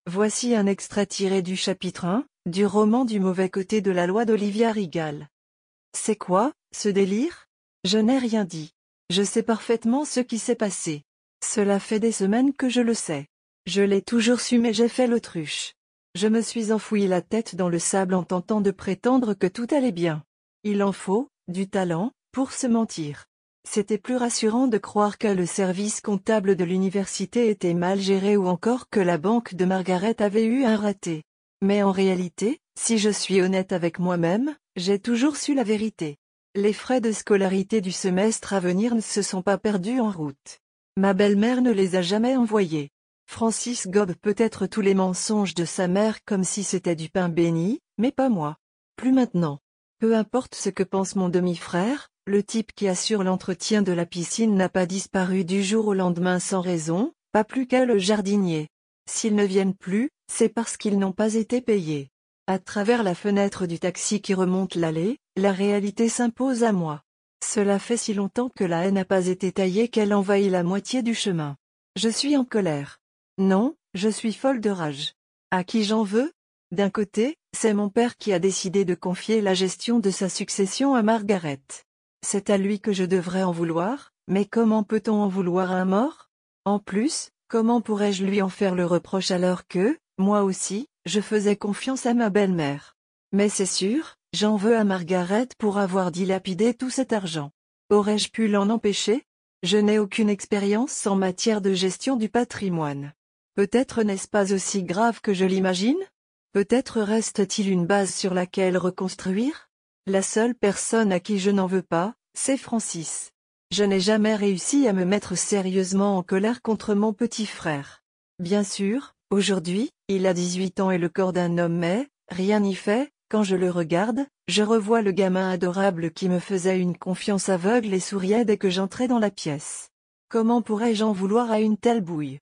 Voici un extrait tiré du chapitre 1, du roman Du mauvais côté de la loi d'Olivia Rigal. C'est quoi, ce délire? Je n'ai rien dit. Je sais parfaitement ce qui s'est passé. Cela fait des semaines que je le sais. Je l'ai toujours su mais j'ai fait l'autruche. Je me suis enfoui la tête dans le sable en tentant de prétendre que tout allait bien. Il en faut, du talent, pour se mentir. C'était plus rassurant de croire que le service comptable de l'université était mal géré ou encore que la banque de Margaret avait eu un raté. Mais en réalité, si je suis honnête avec moi-même, j'ai toujours su la vérité. Les frais de scolarité du semestre à venir ne se sont pas perdus en route. Ma belle-mère ne les a jamais envoyés. Francis gobe peut-être tous les mensonges de sa mère comme si c'était du pain béni, mais pas moi. Plus maintenant. Peu importe ce que pense mon demi-frère, le type qui assure l'entretien de la piscine n'a pas disparu du jour au lendemain sans raison, pas plus que le jardinier. S'ils ne viennent plus, c'est parce qu'ils n'ont pas été payés. À travers la fenêtre du taxi qui remonte l'allée, la réalité s'impose à moi. Cela fait si longtemps que la haie n'a pas été taillée qu'elle envahit la moitié du chemin. Je suis en colère. Non, je suis folle de rage. À qui j'en veux? D'un côté, c'est mon père qui a décidé de confier la gestion de sa succession à Margaret. C'est à lui que je devrais en vouloir, mais comment peut-on en vouloir à un mort? En plus, comment pourrais-je lui en faire le reproche alors que, moi aussi, je faisais confiance à ma belle-mère? Mais c'est sûr, j'en veux à Margaret pour avoir dilapidé tout cet argent. Aurais-je pu l'en empêcher? Je n'ai aucune expérience en matière de gestion du patrimoine. Peut-être n'est-ce pas aussi grave que je l'imagine? Peut-être reste-t-il une base sur laquelle reconstruire? La seule personne à qui je n'en veux pas, c'est Francis. Je n'ai jamais réussi à me mettre sérieusement en colère contre mon petit frère. Bien sûr, aujourd'hui, il a 18 ans et le corps d'un homme mais, rien n'y fait, quand je le regarde, je revois le gamin adorable qui me faisait une confiance aveugle et souriait dès que j'entrais dans la pièce. Comment pourrais-je en vouloir à une telle bouille?